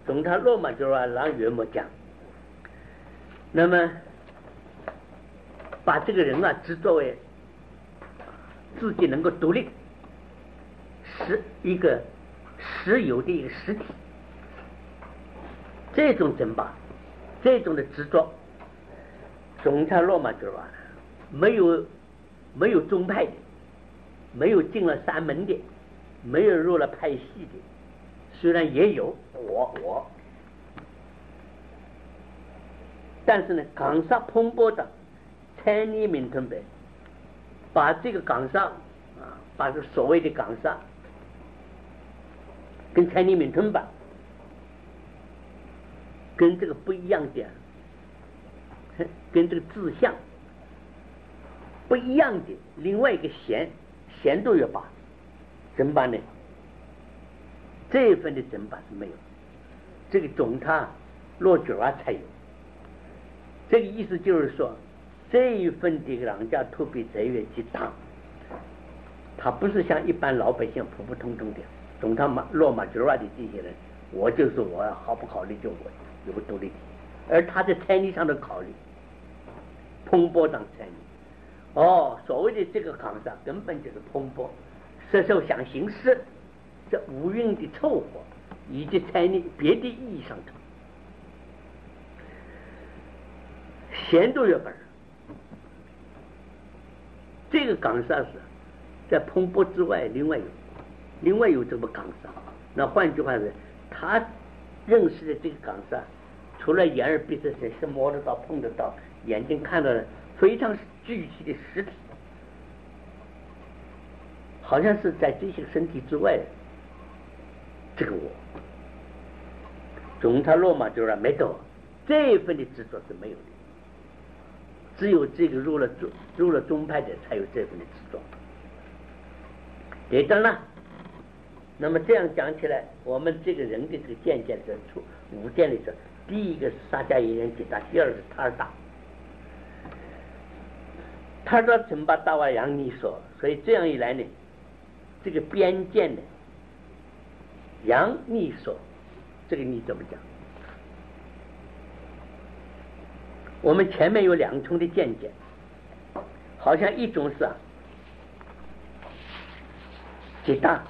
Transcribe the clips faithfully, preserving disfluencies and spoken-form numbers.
总他罗马就是让岳母讲，那么把这个人啊只作为自己能够独立是一个实有的一个实体，这种争霸，这种的执着，总他罗马就是没有没有宗派的，没有进了山门的，没有入了派系的，虽然也有我我，但是呢，港沙蓬勃的参与民团呗，把这个港沙啊，把这所谓的港沙跟参与民团吧，跟这个不一样的，跟这个志向不一样的另外一个弦弦度越拔，怎办呢？这一份的怎办是没有，这个总他落脚啊才有。这个意思就是说，这一份的让家特别在于去当，他不是像一般老百姓普普通通的总他马落马脚啊的这些人，我就是我好不考虑就我有个独立体，而他在参与上的考虑，蓬勃当参与。哦，所谓的这个港沙根本就是蓬勃，射手想行事，这无运的凑合，以及参与别的意义上头，闲度月本，这个港沙是在蓬勃之外，另外有，另外有这么港沙。那换句话是，他认识的这个港沙，除了眼耳鼻舌身是摸得到、碰得到、眼睛看到的非常具体的实体，好像是在这些身体之外，这个我，总他罗马就是没得这一份的执着是没有的，只有这个入了宗入了宗派的才有这份的执着。对的呢。那么这样讲起来，我们这个人的这个见解的出五见里头，第一个是沙迦耶人吉达，第二是塔尔达。塔尔达曾把大瓦扬尼说，所以这样一来呢，这个边见呢，扬尼说，这个你怎么讲？我们前面有两重的见解，好像一种是啊，吉达。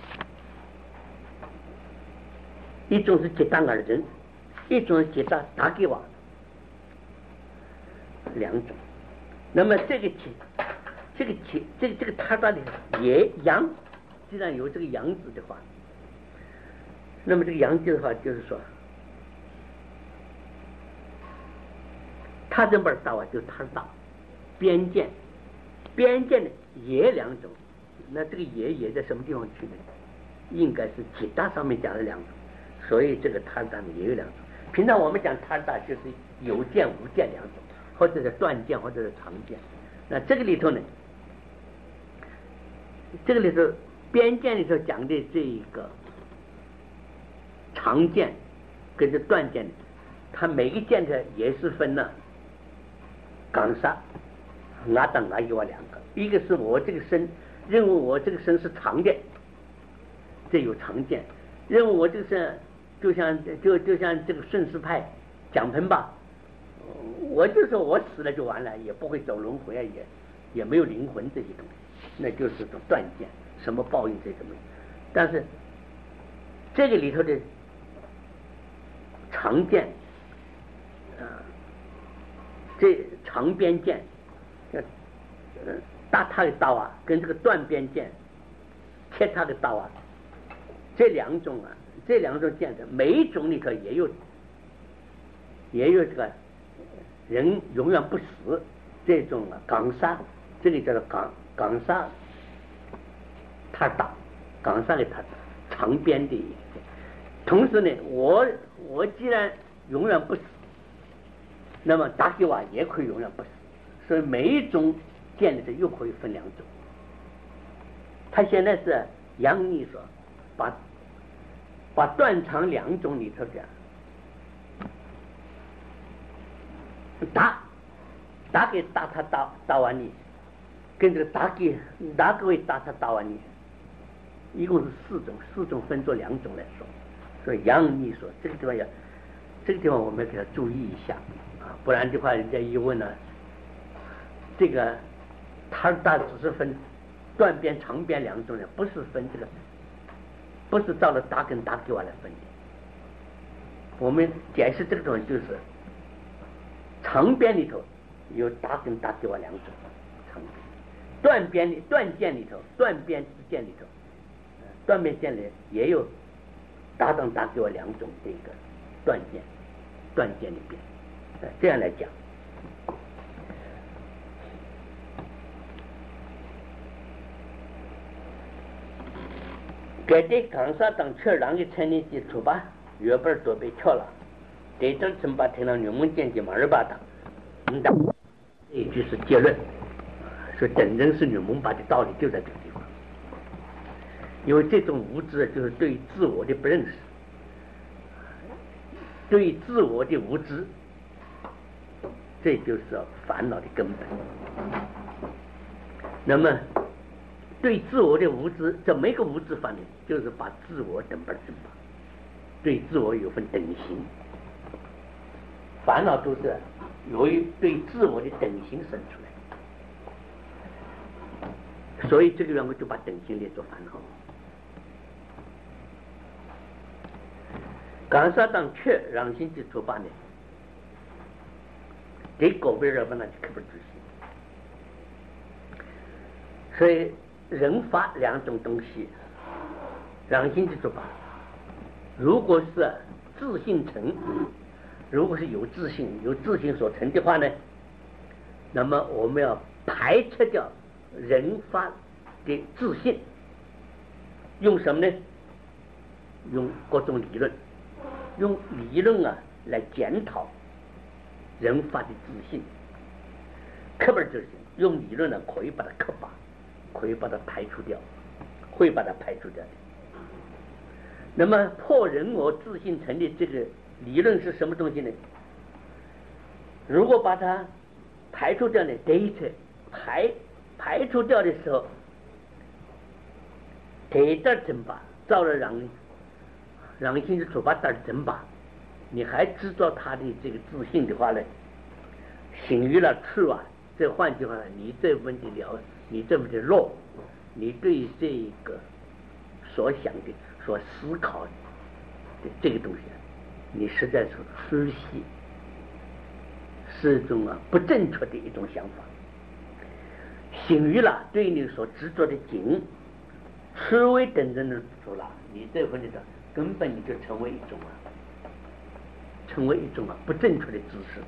一种是吉达尔人，一种是吉达达给瓦，两种。那么这个吉，这个吉，这个这个他达的也阳，既然有这个阳字的话，那么这个阳字的话就是说，他这边大瓦就是他大，边见，边见呢也两种，那这个也也在什么地方去呢？应该是吉达上面讲了两种。所以这个塔达也有两种，平常我们讲塔达就是有见无见两种，或者是断见或者是常见。那这个里头呢，这个里头边见里头讲的这一个常见跟这断见，它每个见的也是分了港沙阿当阿伊瓦两个，一个是我这个身认为我这个身是常的，这有常见；认为我这个身就像就就像这个顺势派讲盆吧，我就说我死了就完了，也不会走轮回啊，也也没有灵魂这些东西，那就是种断见，什么报应这什么。但是这个里头的常见啊，这长边见，呃大他的大瓦跟这个断边见，切他的大瓦，这两种啊。这两种见证，每一种里头也有也有这个人永远不死这种啊港沙，这里叫做港港沙塔达，港沙的塔长边的。同时呢，我我既然永远不死，那么达给瓦也可以永远不死，所以每一种见的又可以分两种。他现在是杨尼说把。把断肠两种里头讲，打打给打他打打完你，跟这个打给打给打他打完你，一共是四种，四种分作两种来说。所以杨你说这个地方要这个地方我们给他注意一下啊，不然的话人家一问呢，这个他大只是分断边长边两种的，不是分这个，不是照了大跟大给我来分的。我们解释这个东西就是长边里头有大跟大给我两种长边，断边里断件里头断边之间里头，断边线里也有大等大给我两种这个断件断件里边，这样来讲。给这刚才当确让的成立基础吧，原本都被跳了，这阵曾把听到入门见解马二八当，嗯的，这就是结论。说真正是入门把的道理就在这个地方，因为这种无知就是对自我的不认识，对自我的无知，这就是烦恼的根本。那么对自我的无知，怎么一个无知法呢？就是把自我等本正法，对自我有份等心。烦恼都是由于对自我的等心生出来，所以这个缘故就把等心列作烦恼。刚才当确让心之出发呢，给狗被人们那就可不执行。所以人法两种东西，让心之出发，如果是自信成，如果是有自信有自信所成的话呢，那么我们要排斥掉人法的自信，用什么呢？用各种理论，用理论啊来检讨人法的自信，刻板自信，用理论呢可以把它刻拔，可以把它排除掉，会把它排除掉的。那么破人我自信成的这个理论是什么东西呢？如果把它排除掉呢，这一次排排除掉的时候，这点真把照了让让心之出发点真把，你还知道他的这个自信的话呢，行于了处啊，这换句话呢，你这份的了，你这份的弱，你对这个所想的、所思考的这个东西，你实在是失息，是一种啊不正确的一种想法。行于了对你所执着的境，思维等等的出了，你这份的根本你就成为一种啊，成为一种啊不正确的知识。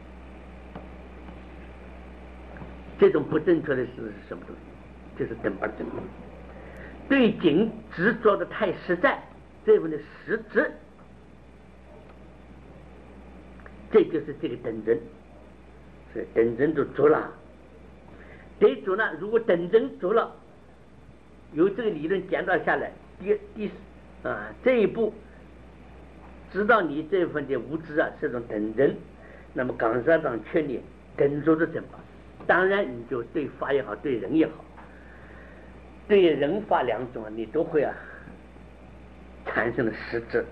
这种不正确的事是什么东西？就是等本正本。对境执着的太实在，这份的实质，这就是这个等真。所以等真就足了。得足了，如果等真足了，由这个理论检讨下来，第第啊这一步，知道你这份的无知啊是种等真，那么刚才当确立等足的正法，当然你就对法也好，对人也好，对人法两种啊，你都会啊产生了实质。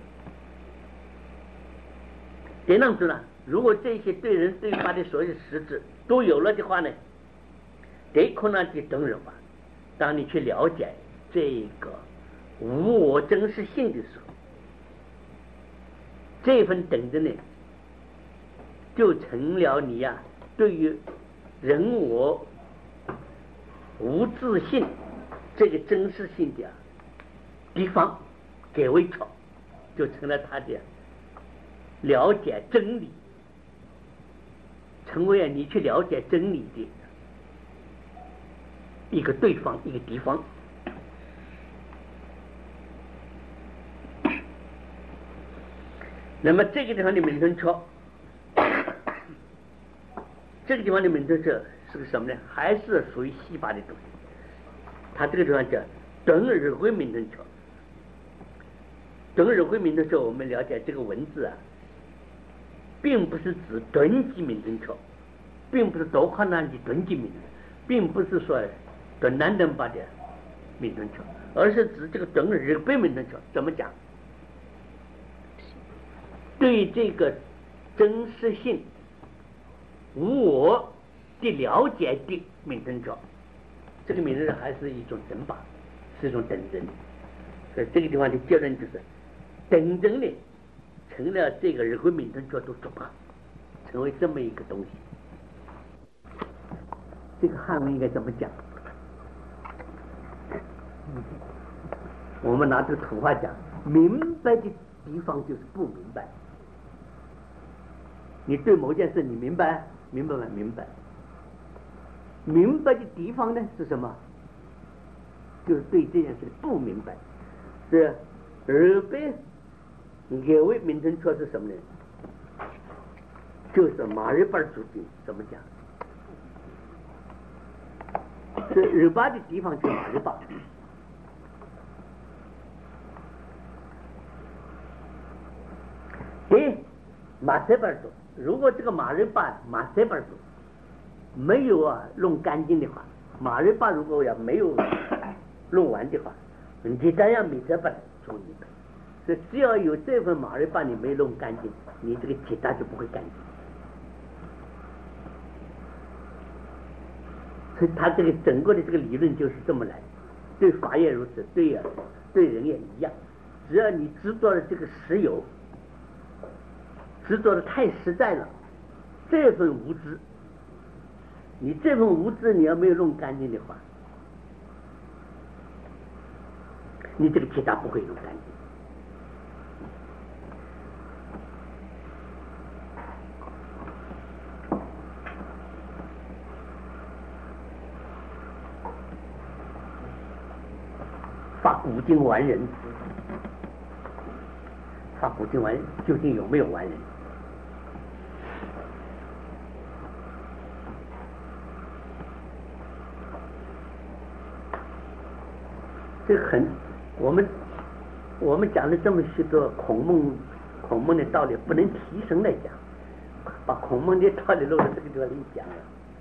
这样子呢，如果这些对人对法的所有实质都有了的话呢，这可能就等人法。当你去了解这个无我真实性的时候，这份等着呢，就成了你呀、啊、对于人我无自信这个真实性的地方给微调，就成了他的了解真理，成为你去了解真理的一个对方，一个地方。那么这个地方的名称桥，这个地方的名称桥是个什么呢？还是属于西法的东西。它这个地方叫等日会名称桥。等日会名称桥，我们了解这个文字啊，并不是指顿级名称桥，并不是多困难的顿级名称，并不是说顿难等把的名称桥，而是指这个等日会名称桥。怎么讲？对这个真实性、无我的了解的名称者，这个名称还是一种真法，是一种等真。所以这个地方的结论就是，等真的成了这个人会名称角度主法，成为这么一个东西。这个汉文应该怎么讲？我们拿这个土话讲，明白的地方就是不明白。你对某件事你明白，明白吗？明白。明白的地方呢是什么？就是对这件事不明白。是二倍二位名称错是什么呢？就是马日巴主的，怎么讲？是日巴的地方就是马日巴。对，马塞巴尔多，如果这个马日巴马塞巴尔多没有啊弄干净的话，马日巴如果要没有弄完的话，你这样马塞巴尔从一倍，所以只要有这份马日巴你没弄干净，你这个其他就不会干净。所以他这个整个的这个理论就是这么来，对法也如此，对呀、啊，对人也一样。只要你执着了这个实有，执着的太实在了，这份无知，你这份无知你要没有弄干净的话，你这个其他不会弄干净。发古今完人，发古今完人究竟有没有完人？这个很，我们我们讲了这么许多孔孟孔孟的道理，不能提升来讲，把孔孟的道理落到这个地方里讲了。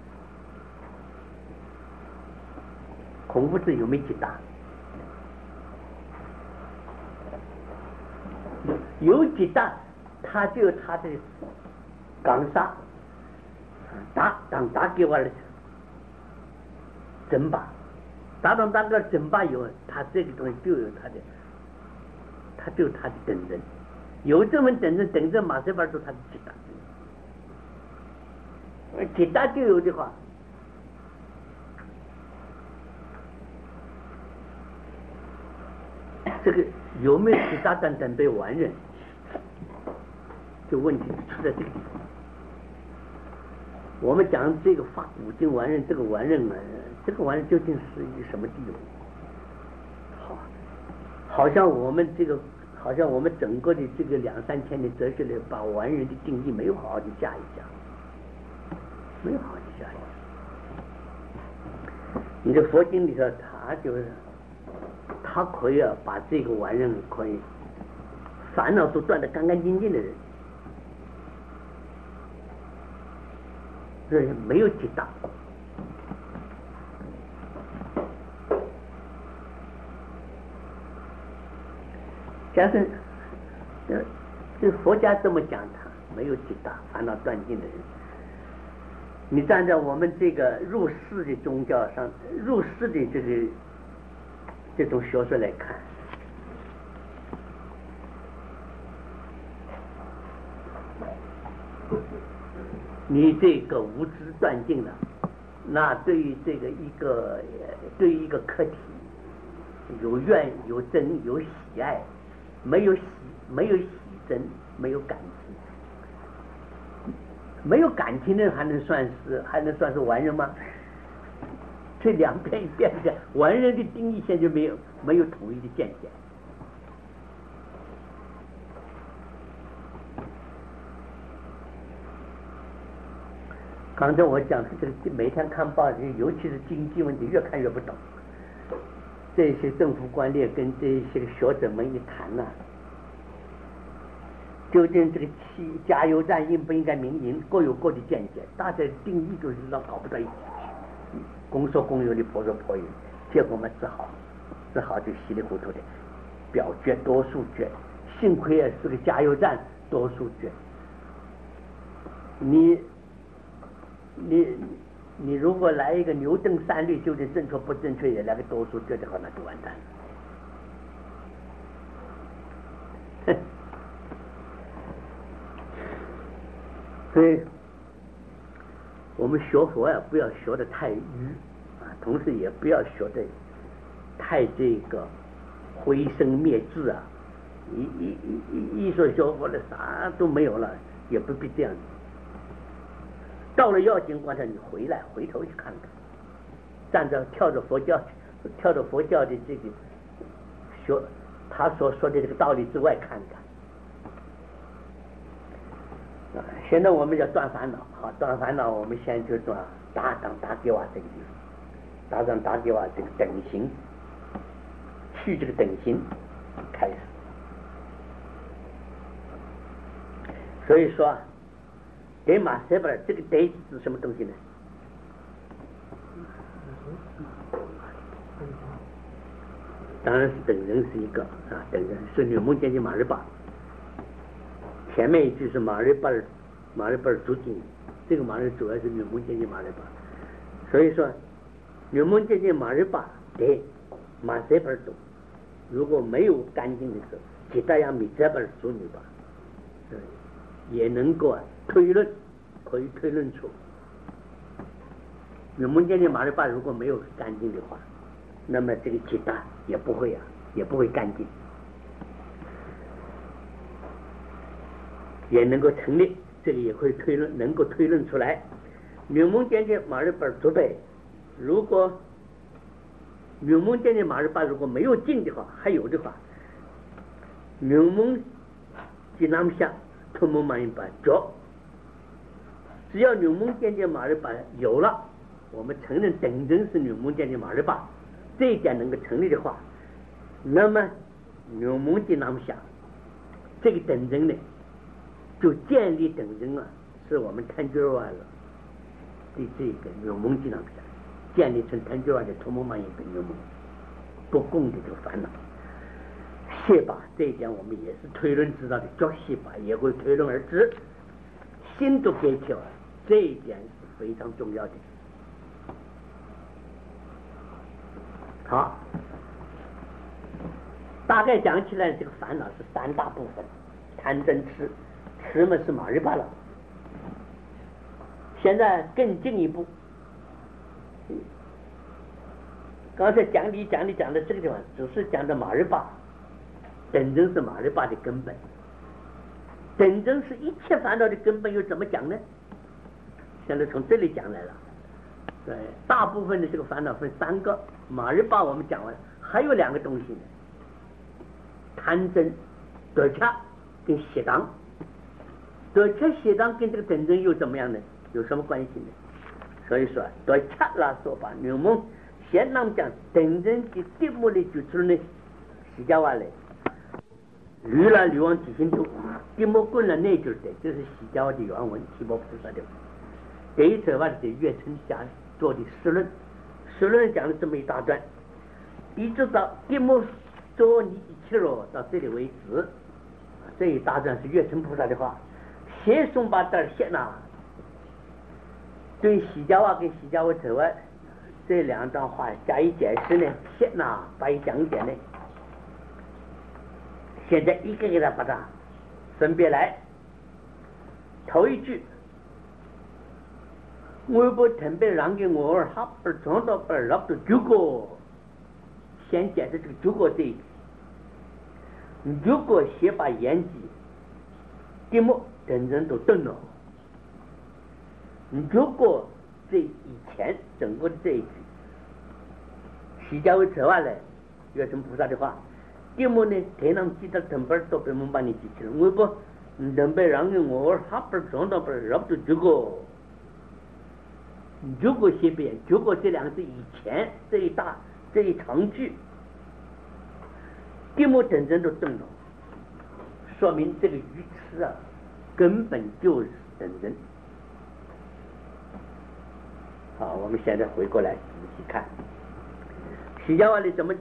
孔夫子有没有几大？有几大，他就有他的岗杀，打当打给我的争霸，打当打个争霸有，他这个东西就有他的，他就有他的等人，有这么等人，等着马上把出他的几大，几大就有的话。这个有没有其他等等被完人？就问题出在这个地方。我们讲这个发古今完人，这个完人啊，这个完人究竟是一个什么地位？好，好像我们这个，好像我们整个的这个两三千年哲学里，把完人的定义没有好好的下一下，没有好好的下一下。你的佛经里头，他就是。他可以啊，把这个完人可以烦恼都断得干干净净的人，这没有极大。假设这这佛家这么讲，他没有极大烦恼断尽的人。你站在我们这个入世的宗教上，入世的这个。这种学说来看，你这个无知断尽了，那对于这个一个对于一个客体，有怨有憎有喜爱，没有喜没有喜憎，没有感情，没有感情的人还能算是还能算是完人吗？这两边一边讲，完人的定义现在没有没有统一的见解。刚才我讲的这个每天看报纸，尤其是经济问题，越看越不懂。这些政府官吏跟这些学者们一谈呢、啊，究竟这个汽加油站应不应该民营，各有各的见解，大家定义就是让搞不到一起。公说公有理，婆说婆有理，结果嘛只好只好就稀里糊涂的表决多数决，幸亏也是个加油站多数决， 你你你如果来一个牛顿三律究竟正确不正确也来个多数决的话，那就完蛋了。所以我们学佛呀，不要学的太愚啊，同时也不要学的太这个灰身灭智啊，一一一一说学佛的啥都没有了，也不必这样子。到了要紧关头，你回来回头去看看，站着跳着佛教跳着佛教的这个学他所说的这个道理之外看看。啊，现在我们要断烦恼，好，断烦恼，我们先就断打仗打给我这个地方，打仗打给我这个等型，去这个等型开始。所以说，得马塞本这个得是什么东西呢？当然是等人是一个啊，等人是女梦见的马日巴。前面一句是马日巴尔，马日巴尔主经，这个马日主要是女梦见的马日巴，所以说女梦见的马日巴得马塞本懂，如果没有干净的时候，其他样米塞本主女吧，也能够推论，可以推论出女梦见的马日巴如果没有干净的话，那么这个其他也不会啊，也不会干净。也能够成立，这个也会推论，能够推论出来。女梦见的马日巴主备，如果女梦见的马日巴如果没有进的话，还有的话，女梦吉南下托梦满一把脚，只要女梦见的马日巴有了，我们承认等真是女梦见的马日巴，这一点能够成立的话，那么女梦吉南下这个等真呢？就建立等人啊，是我们贪觉外了的这个有梦境上建立成贪觉外的图梦满一个有梦不共的这个烦恼。谢巴这一点我们也是推论知道的，叫谢巴也会推论而知，心都给跳，这一点是非常重要的。好，大概讲起来，这个烦恼是三大部分：贪嗔痴。痴嘛是马日巴了，现在更进一步，刚才讲理讲理讲的这个地方，只是讲的马日巴，等真是马日巴的根本。等真是一切烦恼的根本，又怎么讲呢？现在从这里讲来了。对，大部分的这个烦恼分三个，马日巴我们讲完，还有两个东西呢，贪嗔、得恰跟邪当。得恰邪当跟这个等真又怎么样呢？有什么关系呢？所以说得恰拉说法，牛梦先那么讲等真的题目的举出呢，西家话来，驴了驴王提醒图，题目滚了那句的，这是西家话的原文，提摩菩萨的。这一册话的岳称下做的释论，释论讲了这么一大段，一直到题目做你一切了到这里为止，这一大段是岳称菩萨的话。先送把这儿写呐，对西家话跟西家话之外这两段话加以解释呢，写呐把一讲解呢，现在一个给他把它分别来。头一句，我不特别让给我儿哈不装到不拉不九个，先解释这个九个这一句，如果先把言记题目等人都顿了，如果这以前整个的这一句西家为扯完了有什么菩萨的话，题目呢台上记得成本都被我们把你记起来，我不能被让人我哈不装到不绕不这个，如果写遍如果这两个是以前这一大这一长句题目等人都顿了，说明这个愚痴啊根本就是等人。好，我们现在回过来仔细看西家话里怎么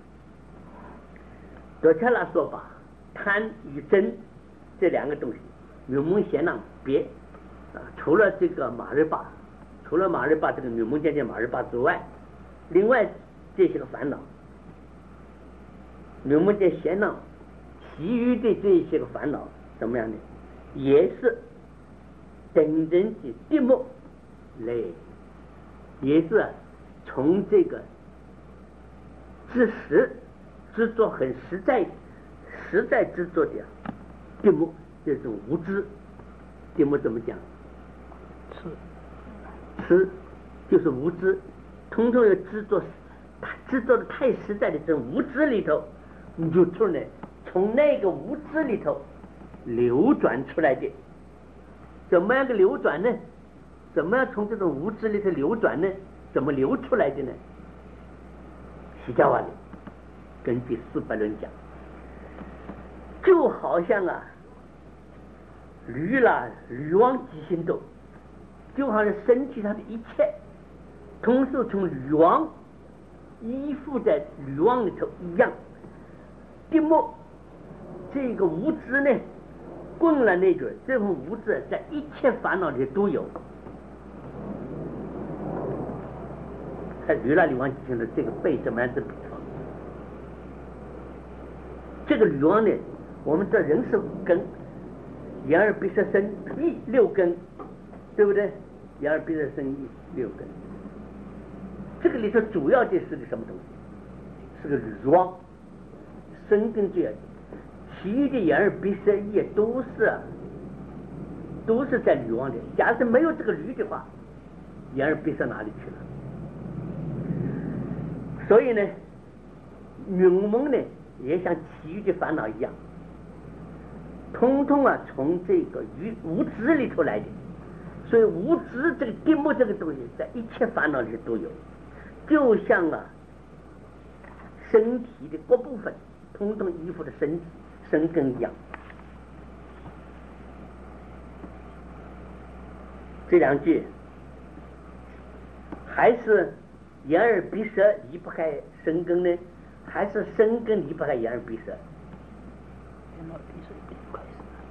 得恰拉说法，贪与真这两个东西有梦贤囊别啊，除了这个马日巴，除了马日巴这个女梦见见马日巴之外，另外这些个烦恼，女梦见闲恼，其余的这些个烦恼怎么样呢？也是真正的地目来，也是从这个知识执着很实在实在执着的地目，这种无知地目怎么讲？ 痴痴就是无知，通通要执着，执着的太实在的这种无知里头，你就出来，从那个无知里头流转出来的。怎么样个流转呢？怎么样从这种无知里头流转呢？怎么流出来的呢？释迦牟尼根据四百论讲，就好像啊驴啦驴王即心斗，就好像身体上的一切同时从驴王依附在驴王里头一样。地目这个无知呢，混了内准，这份无知在一切烦恼里都有。在驴啦驴王即心斗这个背怎么样子比方？这个驴王呢，我们这人是五根，眼耳鼻舌身意六根，对不对？眼耳鼻舌身意六根，这个里头主要的是个什么东西？是个驴王，身根这样，其余的眼耳鼻舌意都是都是在驴王里。假设没有这个驴的话，眼耳鼻舌哪里去了？所以呢，云梦呢也像其余的烦恼一样，通通啊从这个无知里头来的。所以无知这个地目这个东西在一切烦恼里都有，就像啊身体的各部分通通依附的身身根一样。这两句还是眼耳鼻舌离不开身根呢，还是身根离不开眼耳鼻舌？ 眼耳鼻舌离不开。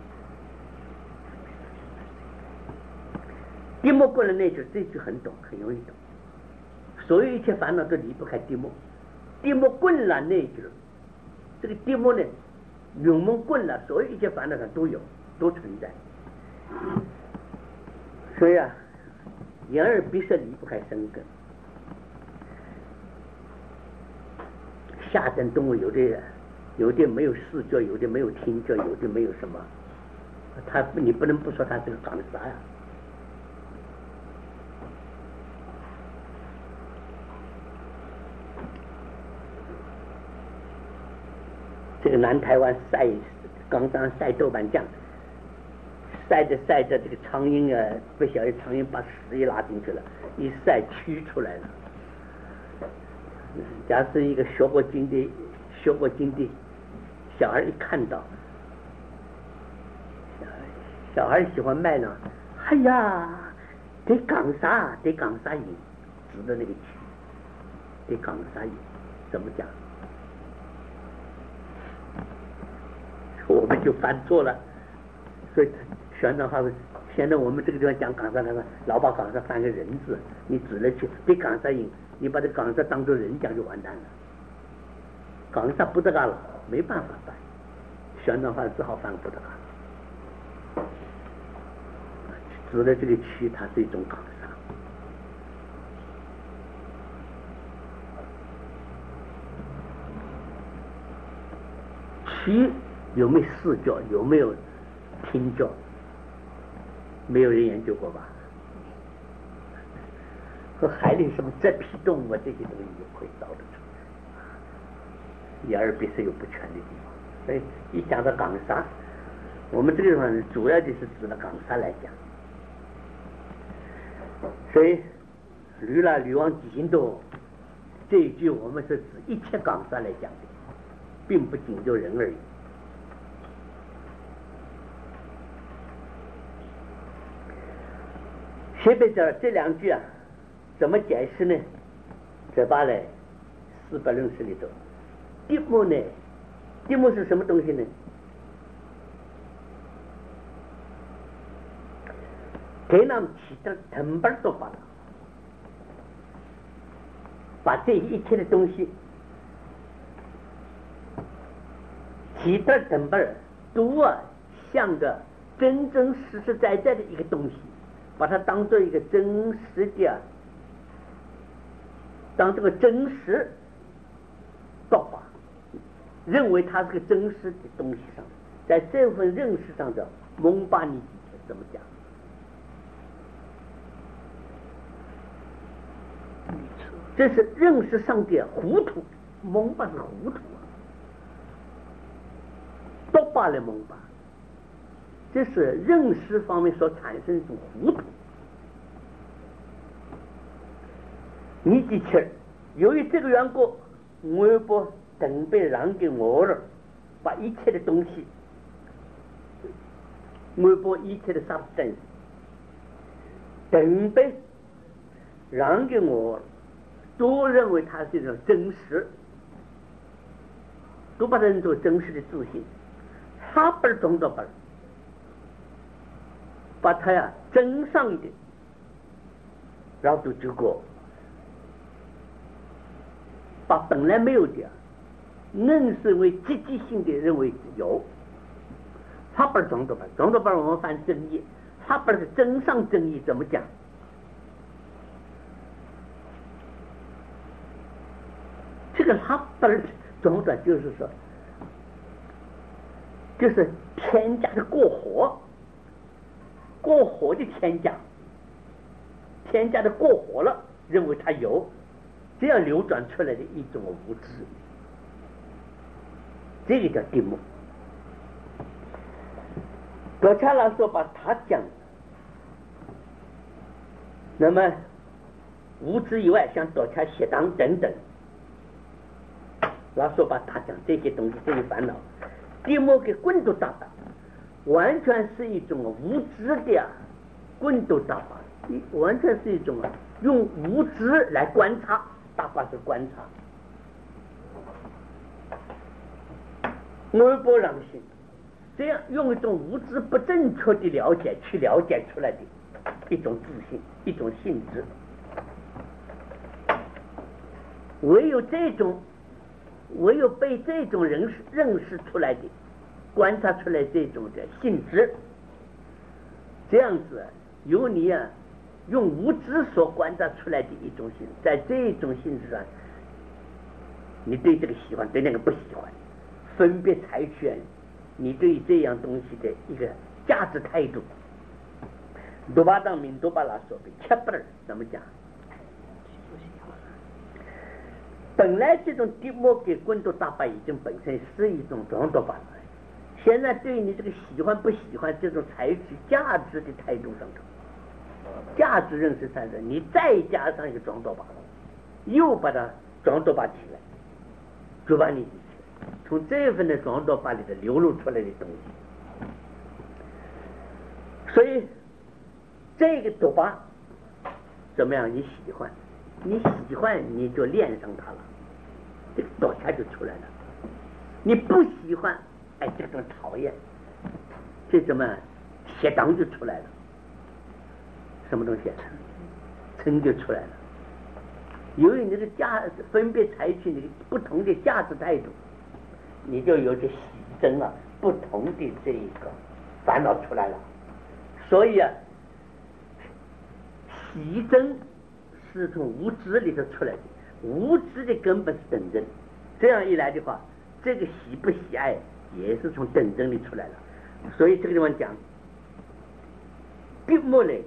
地目过了那句，这句很懂，很容易懂。所有一切烦恼都离不开地目，地目棍了那句，这个地目呢，云梦棍了，所有一切烦恼上都有，都存在。所以啊，眼耳鼻舌离不开身根。下等动物有的有的没有视觉，有的没有听觉，有的没有什么，他你不能不说他这个长啥呀？这个南台湾晒刚刚晒豆瓣酱，晒着晒着，这个苍蝇啊，不小心苍蝇把屎一拉进去了，一晒蛆出来了。假使一个学过经的学过经的小孩一看到，小孩喜欢卖呢，哎呀，得讲啥？得讲啥瘾？指的那个蛆，得讲啥瘾？怎么讲？我们就犯错了。所以玄奘话，现在我们这个地方讲港沙港沙，老把港沙翻个人字，你指了去对港沙引，你把这港沙当作人讲就完蛋了。港沙不得干了，没办法办，玄奘话只好翻不得干。指的这个区，它是一种港沙。区有没有视觉？有没有听觉？没有人研究过吧？和海里什么这批动物啊，这些东西也可以找得出来。眼耳鼻舌有不全的地方，所以一讲到港沙，我们这个地方主要就是指了港沙来讲。所以驴啦驴王几心斗这一句，我们是指一切港沙来讲的，并不仅就人而已。前边这这两句啊，怎么解释呢？这把来四百论释里头，地目呢？地目是什么东西呢？ 给他们起的成本都罢了，把这一切的东西起的成本都啊像个真真实实在在的一个东西，把它当做一个真实的啊，当这个真实道法，认为它是个真实的东西上，在这份认识上的蒙巴尼怎么讲？这是认识上的糊涂，蒙巴是糊涂啊，多巴的蒙巴，这是认识方面所产生的一种糊涂。你的确，由于这个缘故，我把等被让给我了，把一切的东西，我把一切的 substance 等被让给我了。都认为它是一种真实，都把它认作真实的自信。他不是中道本，把它呀增上一点，然后就结果把本来没有的硬是为积极性的认为有。他不是中道本，中道本我们翻真义，他不是增上真义，怎么讲？这个他不是中的，就是说，就是添加的过火，过火的添加，添加的过火了，认为它有，这样流转出来的一种无知，这个叫地目。葛查拉说把他讲，那么无知以外，像躲开邪党等等。老说把他讲这些东西，这些烦恼，地目给棍都打打，完全是一种无知的棍都打法，完全是一种用无知来观察，打法是观察。我不让心，这样用一种无知不正确的了解去了解出来的一种自信，一种性质，唯有这种。唯有被这种人认识出来的、观察出来这种的性质，这样子由你啊用无知所观察出来的一种性，在这种性质上，你对这个喜欢，对那个不喜欢，分别采取你对这样东西的一个价值态度。多巴当明多巴拉说的切不儿怎么讲？本来这种地目给棍度大法已经本身是一种中道法了，现在对你这个喜欢不喜欢这种采取价值的态度上头，价值认识上头，你再加上一个中道法，又把它中道法起来，就把你从这份的中道法里头流露出来的东西。所以这个多巴怎么样？你喜欢？你喜欢你就恋上它了，这个躲开就出来了。你不喜欢，哎，这种讨厌，这怎么邪党就出来了？什么东西？嗔就出来了。由于你这个价分别采取你不同的价值态度，你就有些喜憎啊，不同的这一个烦恼出来了。所以啊，喜憎是从无知里头出来的，无知的根本是等真。这样一来的话，这个喜不喜爱也是从等真里出来了。所以这个地方讲，闭目嘞，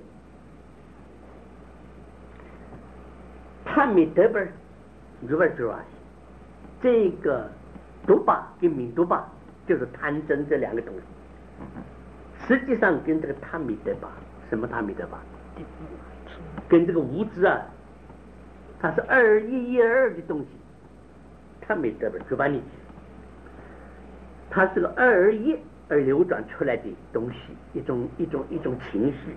他没得本，如何知道？这个毒巴跟敏毒巴就是贪嗔这两个东西，实际上跟这个他没得巴，什么他没得巴？跟这个无知啊，它是二一一二的东西，它没得本，就把你，它是个二而一而流转出来的东西，一种一种一种情绪。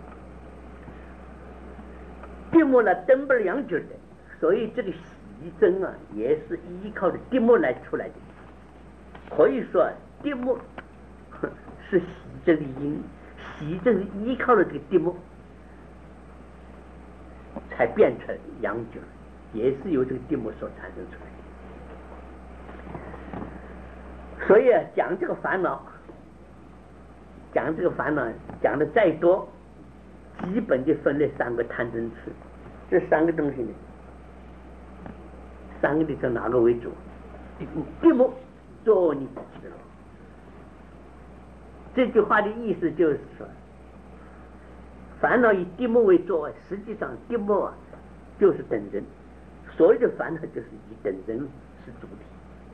地目呢，登本养久的，所以这个喜憎啊，也是依靠着地目来出来的。可以说，地目是喜憎的因，喜憎是依靠了这个地目。 才变成阳具，也是由这个地目所产生出来的。所以啊，讲这个烦恼，讲这个烦恼讲的再多，基本就分类三个贪嗔痴，这三个东西呢，三个里头哪个为主？地目做你自己的。这句话的意思就是说，烦恼以地目为作，实际上地目啊就是等人，所有的烦恼就是以等人是主体。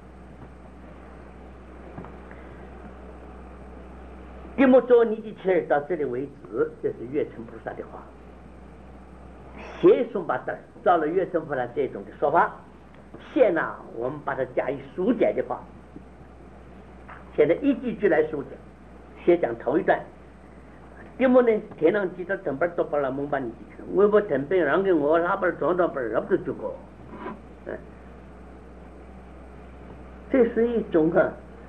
地目作你的切到这里为止，这是月城菩萨的话。写松巴德照了月城菩萨这种的说法，现呢我们把它加以疏解的话，现在一句句来疏解。先讲头一段，地目呢天上记着整本都把了蒙把你记去，我不整本让给我哪本装到本，那不就足够？嗯，这是一种啊，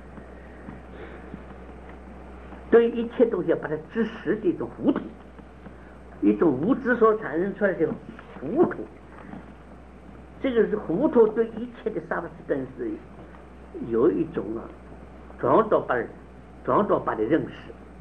对一切东西把它知识的一种糊涂，一种无知所产生出来的糊涂。这个是糊涂，对一切的萨巴斯顿是有一种啊装到本。装作把的认识，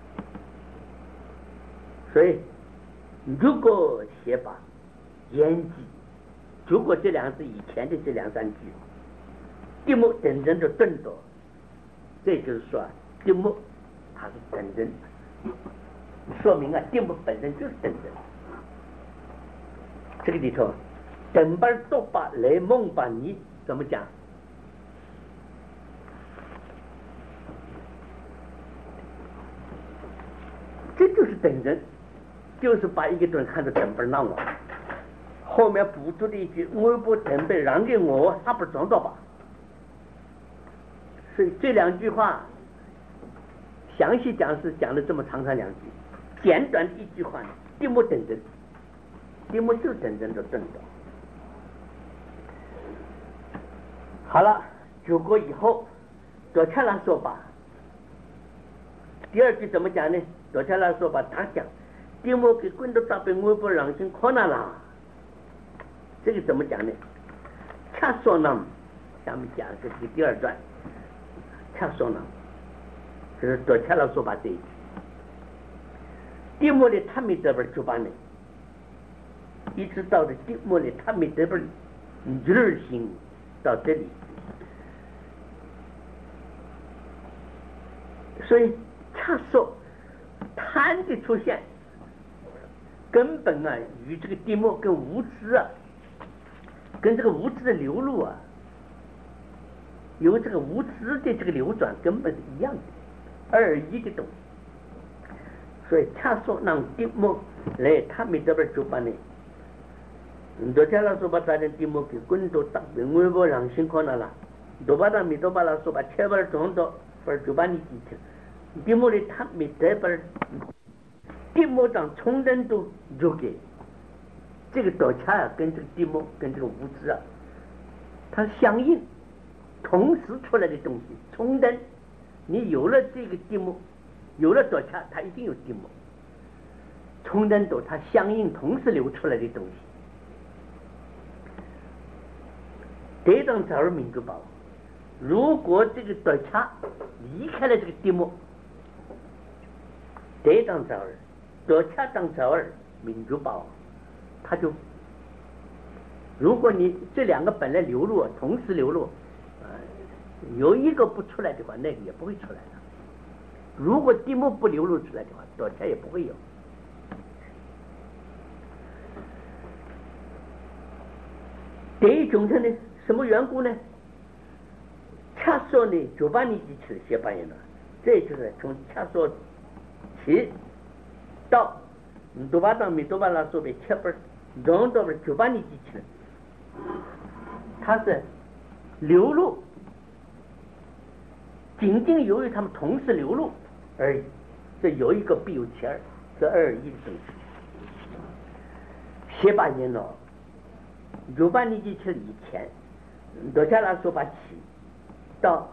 所以如果写把言记，如果这两字以前的这两三句，地目等人的顿多，这就是说地目它是等人，说明啊地目本身就是等人。这个里头，等本多把来蒙把你怎么讲？这就是等人，就是把一个东西看作等本让我，后面补足的一句我不等本让给我，他不装到吧？所以这两句话详细讲是讲了这么长长两句，简短的一句话呢，地目等人，地目就等人的等到。好了，九国以后，多恰拉说吧。第二句怎么讲呢？多恰拉说把他讲，地目给滚到大本我不让心可难了。这个怎么讲呢？恰说呢，下面讲这是第二段。恰说呢，这是多恰拉说把这一句。地目的他没得本就把呢，一直到了地目的他没得本日行到这里，所以恰说。贪的出现，根本啊与这个地目跟无知啊，跟这个无知的流露啊，由这个无知的这个流转根本是一样的，二一的东西。所以恰说让地目来，他没这边就把呢，多恰拉说把咱的地目给滚到大本我不让心可能了，多把他没多把他说把切本装到分就把你记起。地目的他没这本，地目上从人都就给这个多恰啊，跟这个地目跟这个无知啊，它相应，同时出来的东西。从人，你有了这个地目，有了多恰，它一定有地目。从人都它相应同时流出来的东西。这张早儿民主宝，如果这个多恰离开了这个地目。这张早儿，多恰当早儿民主宝，他就，如果你这两个本来流露同时流露，呃，有一个不出来的话，那个也不会出来的。如果地目不流露出来的话，多恰也不会有。这一种呢，什么缘故呢？恰说呢，就把你几次写扮演了，这就是从恰说。起到多巴当米多巴拉说被切本，容到本就把你记起来，它是流露，仅仅由于他们同时流露而已。这有一个必有其二，这二一的东西。写把年了，就把你记起来以前，多加拉说把起到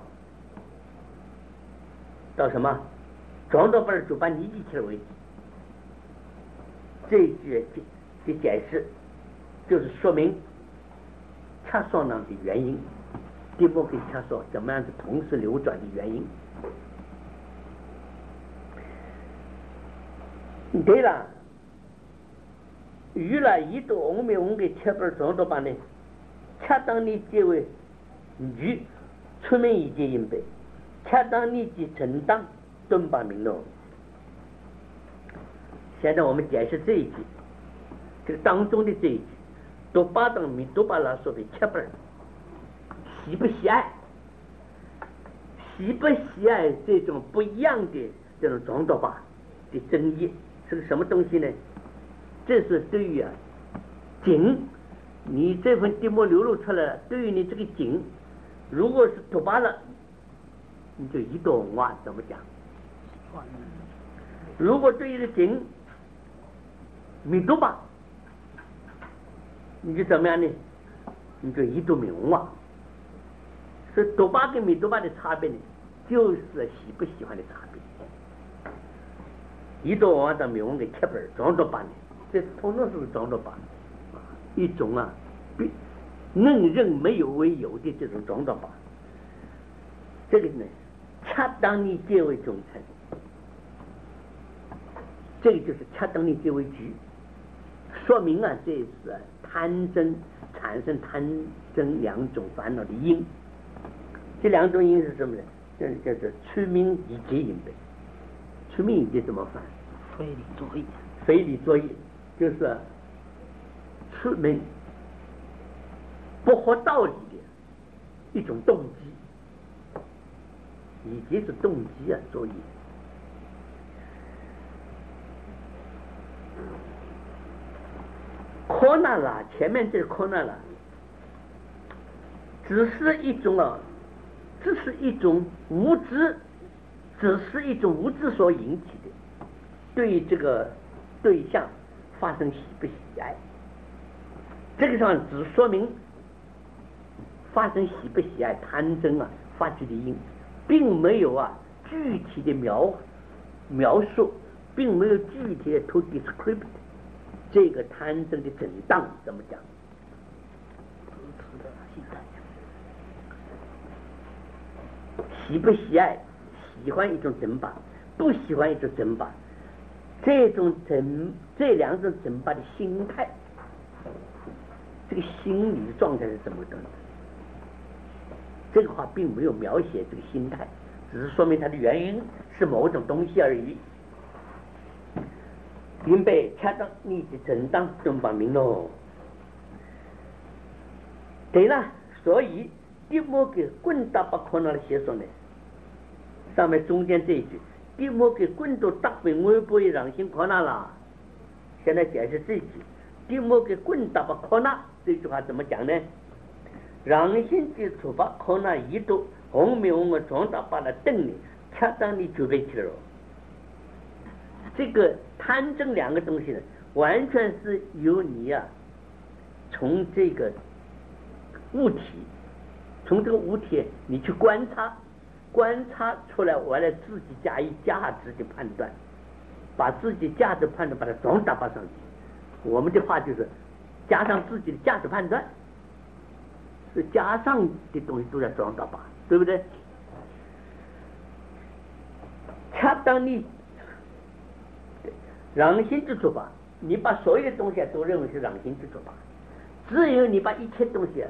到什么？装到本就把你记起来为止，这一句的解释就是说明掐双囊的原因，地膜跟掐双怎么样子同时流转的原因。对了，遇了一度我们我给切本装到把呢，恰当的结为女出门一节应备，恰当的即承当顿把名喽。现在我们解释这一句，这个当中的这一句，多巴当米多巴拉说的切本，喜不喜爱？喜不喜爱这种不一样的这种装到吧的争议是个什么东西呢？这是对于啊井，你这份地膜流露出来了，对于你这个井，如果是多巴了，你就一朵哇怎么讲？如果对于这井米多巴，你就怎么样呢？你就一朵米哇。所以多巴跟米多巴的差别呢，就是喜不喜欢的差别。一朵哇的米翁给切本装到把呢，这通通是装到把，一种啊，比能认没有为有的这种装到把，这个呢，恰当的结为总称，这个就是恰当的结为局。说明啊，这是贪嗔产生贪嗔两种烦恼的因，这两种因是什么呢？这叫做出名以结因呗。出名以结怎么翻？ 非理作意。 非理作意就是出名不合道理的一种动机，以结是动机啊，作意。科那拉前面这个科那拉，只是一种啊，只是一种无知，只是一种无知所引起的，对这个对象发生喜不喜爱，这个上只说明发生喜不喜爱贪嗔啊发起的因，并没有啊具体的描描述，并没有具体的 to describe。这个贪嗔的整当怎么讲？喜不喜爱？喜欢一种整把，不喜欢一种整把。这种整这两种整把的心态，这个心理的状态是怎么的？这个话并没有描写这个心态，只是说明它的原因是某种东西而已。因被恰当你的正当正把名喽。对了，所以地膜给滚大把可能的写说呢，上面中间这一句，地膜给滚到大被我不会让心可能啦。现在解释这句，地膜给滚大把可能这句话怎么讲呢？让心之处把可能一度红面我们装大把的等你，恰当你准备起来了。这个贪嗔两个东西呢，完全是由你啊，从这个物体，从这个物体你去观察，观察出来，完了自己加以价值的判断，把自己价值判断把它装打发上去。我们的话就是加上自己的价值判断，是加上的东西都要装打发，对不对？恰当你让心之处吧，你把所有的东西都认为是让心之处吧，只有你把一切东西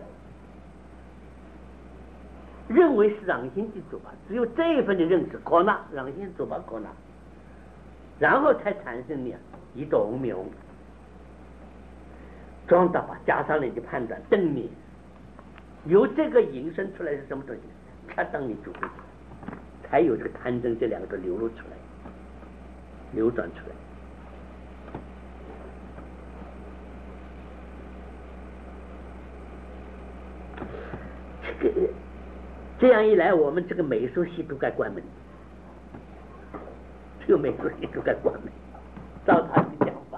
认为是让心之处吧，只有这一份的认识可纳让心之处吧可纳，然后才产生了一道无名装大吧，加上你的判断等你由这个引申出来是什么东西，恰当你主会才有这个贪嗔这两个流露出来，流转出来。这个这样一来，我们这个美术系都该关门，这个美术系都该关门。照他的讲法，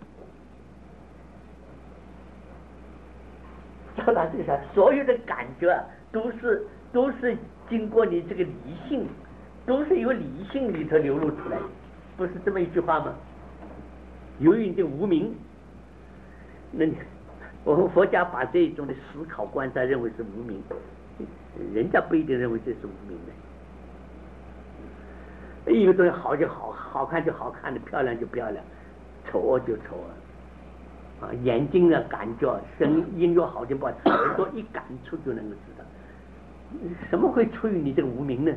照他这个啥，所有的感觉啊，都是都是经过你这个理性，都是由理性里头流露出来，不是这么一句话吗？由于你的无明，那你我们佛家把这一种的思考观察认为是无明，人家不一定认为这是无明的。一个东西好就好，好看就好看的，漂亮就漂亮，丑就丑了。啊，眼睛的感觉，声音乐好听不好，耳朵一感触就能够知道。什么会出于你这个无明呢？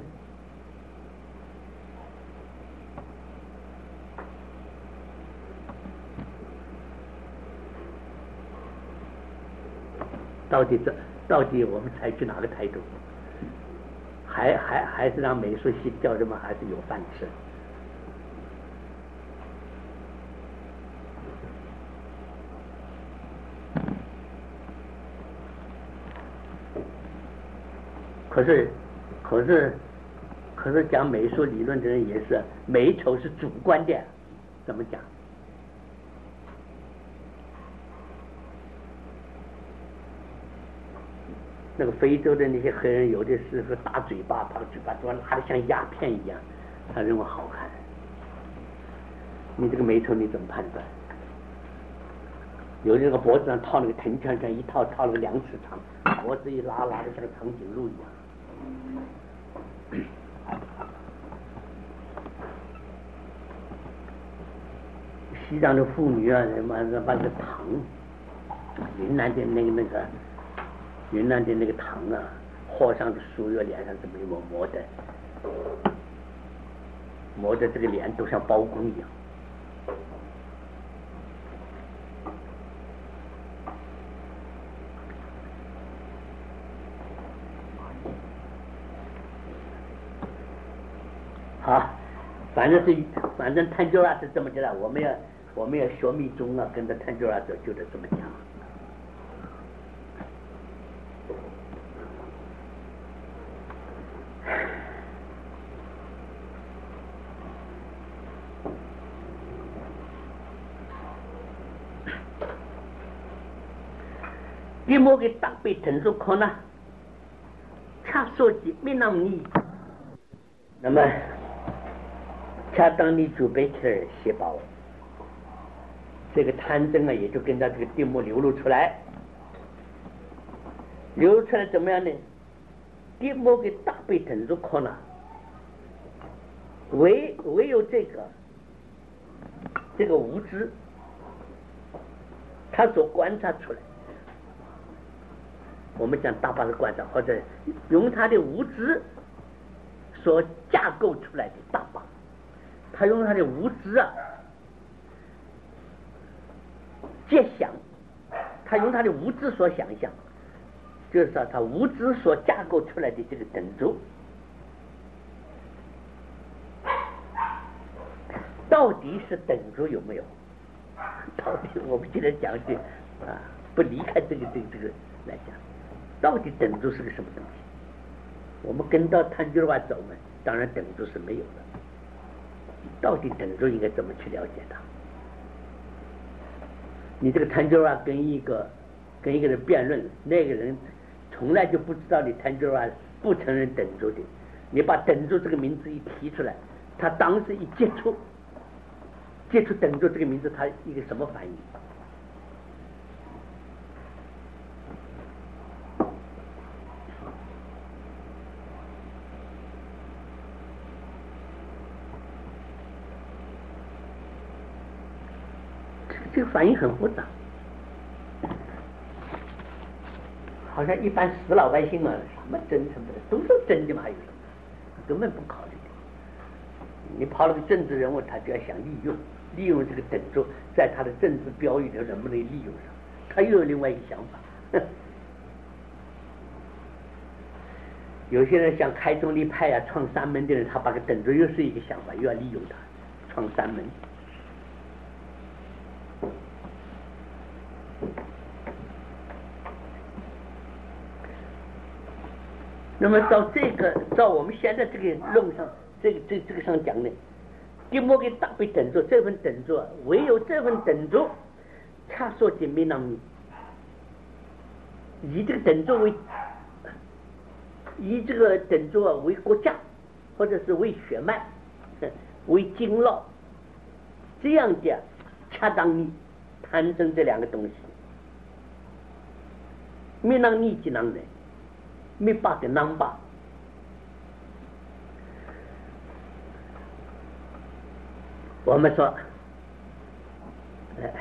到底这到底我们采取哪个态度？还还还是让美术系教授们还是有饭吃？可是可是可是讲美术理论的人也是美丑是主观的，怎么讲？那个非洲的那些黑人，有的是个大嘴巴，把嘴巴都拉得像鸦片一样，他认为好看。你这个美丑你怎么判断？有的那个脖子上套那个藤圈圈，一套套了个两尺长，脖子一拉拉得像个长颈鹿一样。西藏的妇女啊，什么把那个糖，云南的那个那个。云南的那个糖啊，和尚的书月脸上怎么磨磨的，磨的这个脸都像包公一样。好，反正是反正探究啊是这么讲的，我们要我们要学密宗啊，跟着探究啊走就得这么讲。一莫给大被陈述可呢，恰说起没那么你，那么恰当你准备起来写报，这个贪真啊也就跟着这个地目流露出来，流露出来怎么样呢？地目给大被陈述可呢，唯唯有这个这个无知，他所观察出来。我们讲大把的观察，或者用他的无知所架构出来的大把，他用他的无知啊，借想，他用他的无知所想象，就是说他无知所架构出来的这个等住，到底是等住有没有？到底我们今天讲的啊，不离开这个这个这个来讲。到底等住是个什么东西？我们跟到探究的话走嘛，当然等住是没有的。到底等住应该怎么去了解它？你这个探究啊，跟一个跟一个人辩论，那个人从来就不知道你探究啊不承认等住的，你把等住这个名字一提出来，他当时一接触接触等住这个名字，他一个什么反应？这个反应很复杂，好像一般死老百姓嘛，什么真什么的都是真的嘛，还有什么根本不考虑的。你跑了个政治人物，他就要想利用，利用这个等住，在他的政治标语里能不能利用上，他又有另外一个想法。有些人想开宗立派啊，创三门的人，他把个等住又是一个想法，又要利用他创三门。那么照这个，照我们现在这个论上，这个这这个上讲呢，第莫给大被等住，这份等住，唯有这份等住，恰说紧密让你以这个等住为，以这个等住啊为国家，或者是为血脉，为经络，这样的恰当你产生这两个东西， 米囊尼吉囊的，米巴跟囊巴。我们说，哎，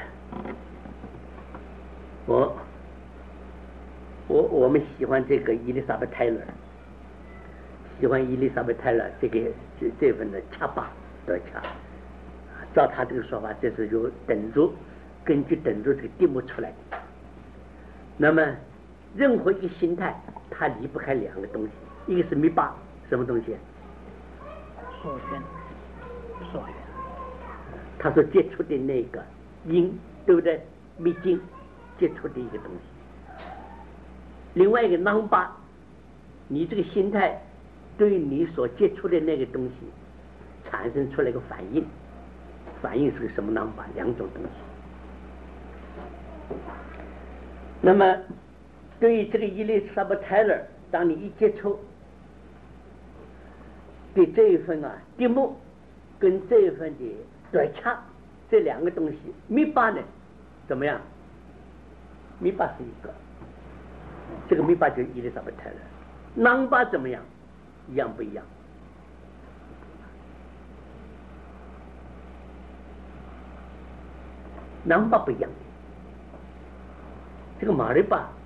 我我我们喜欢这个伊丽莎白泰勒，喜欢伊丽莎白泰勒这个这这份的恰巴的恰，照他这个说法，这是由等住根据等住这个题目出来的。那么任何一个心态，它离不开两个东西，一个是米巴，什么东西？ 所缘，所缘。 他所接触的那个因，对不对？密经接触的一个东西。另外一个囊巴，你这个心态对你所接触的那个东西产生出来一个反应，反应是个什么囊巴？两种东西。那么对于这个伊丽莎白泰勒，当你一接触对这一份啊题目跟这一份的对恰这两个东西，米巴呢怎么样？米巴是一个，这个米巴就是伊丽莎白泰勒。囊巴怎么样？一样不一样？囊巴不一样。这个马瑞巴